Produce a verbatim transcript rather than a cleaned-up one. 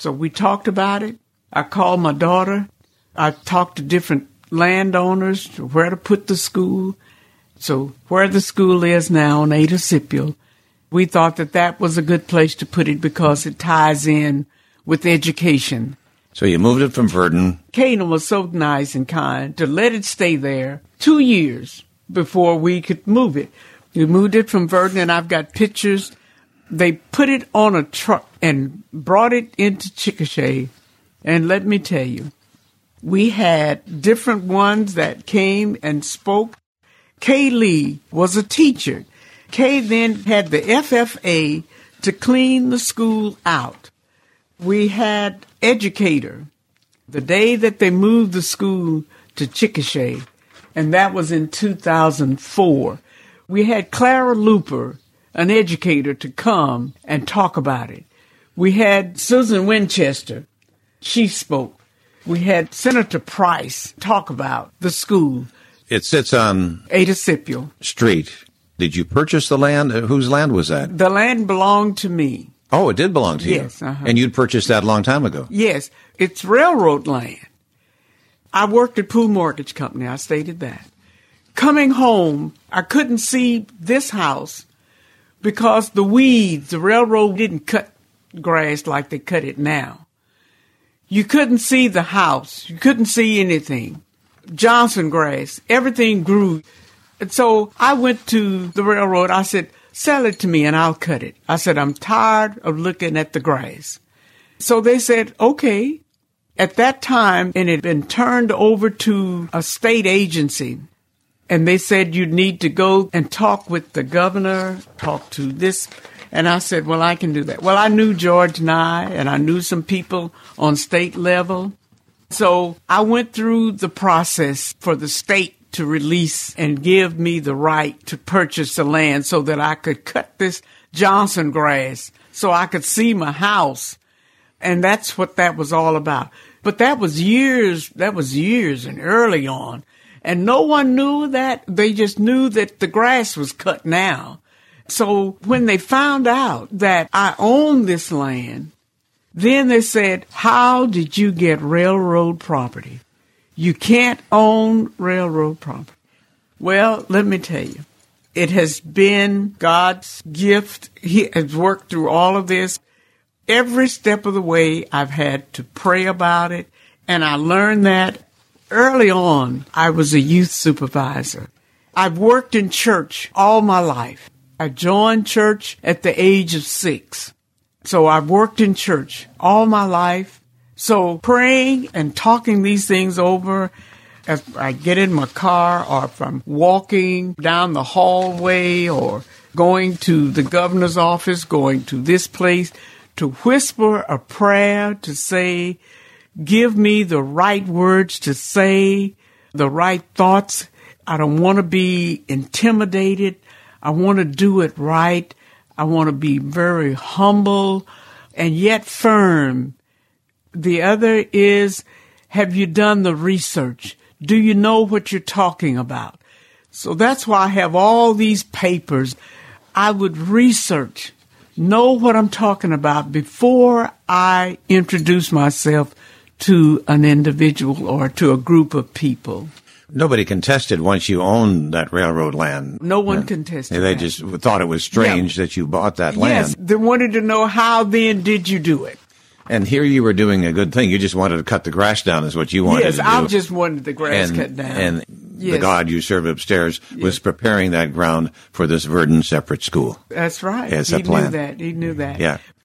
So we talked about it. I called my daughter. I talked to different landowners where to put the school. So where the school is now on Ada Scipio, we thought that that was a good place to put it because it ties in with education. So you moved it from Virden. Canaan was so nice and kind to let it stay there two years before we could move it. We moved it from Virden, and I've got pictures. They put it on a truck and brought it into Chickasha. And let me tell you, we had different ones that came and spoke. Kay Lee was a teacher. Kay then had the F F A to clean the school out. We had educator the day that they moved the school to Chickasha, and that was in two thousand four. We had Clara Looper, an educator, to come and talk about it. We had Susan Winchester. She spoke. We had Senator Price talk about the school. It sits on Ada Scipio Street. Did you purchase the land? Uh, Whose land was that? The land belonged to me. Oh, it did belong to you. Yes. Uh-huh. And you'd purchased that a long time ago. Yes. It's railroad land. I worked at Poole Mortgage Company. I stated that. Coming home, I couldn't see this house because the weeds, the railroad didn't cut grass like they cut it now. You couldn't see the house. You couldn't see anything. Johnson grass, everything grew. And so I went to the railroad. I said, sell it to me and I'll cut it. I said, I'm tired of looking at the grass. So they said, okay. At that time, it had been turned over to a state agency. And they said, you need to go and talk with the governor, talk to this. And I said, well, I can do that. Well, I knew George Nye and I knew some people on state level. So I went through the process for the state to release and give me the right to purchase the land so that I could cut this Johnson grass so I could see my house. And that's what that was all about. But that was years, that was years and early on. And no one knew that. They just knew that the grass was cut now. So when they found out that I owned this land, then they said, how did you get railroad property? You can't own railroad property. Well, let me tell you, it has been God's gift. He has worked through all of this. Every step of the way, I've had to pray about it. And I learned that early on. I was a youth supervisor. I've worked in church all my life. I joined church at the age of six. So I've worked in church all my life. So praying and talking these things over as I get in my car or if I'm walking down the hallway or going to the governor's office, going to this place, to whisper a prayer, to say, give me the right words to say, the right thoughts. I don't want to be intimidated. I want to do it right. I want to be very humble and yet firm. The other is, have you done the research? Do you know what you're talking about? So that's why I have all these papers. I would research, know what I'm talking about before I introduce myself to an individual or to a group of people. Nobody contested once you owned that railroad land. No one yeah. contested. They that. just thought it was strange yeah. that you bought that land. Yes, they wanted to know how then did you do it. And here you were doing a good thing. You just wanted to cut the grass down is what you wanted yes, to do. Yes, I just wanted the grass and, cut down. And yes. the God you serve upstairs yes. was preparing that ground for this Virden separate school. That's right. As he a plan. knew that. He knew that. Yeah.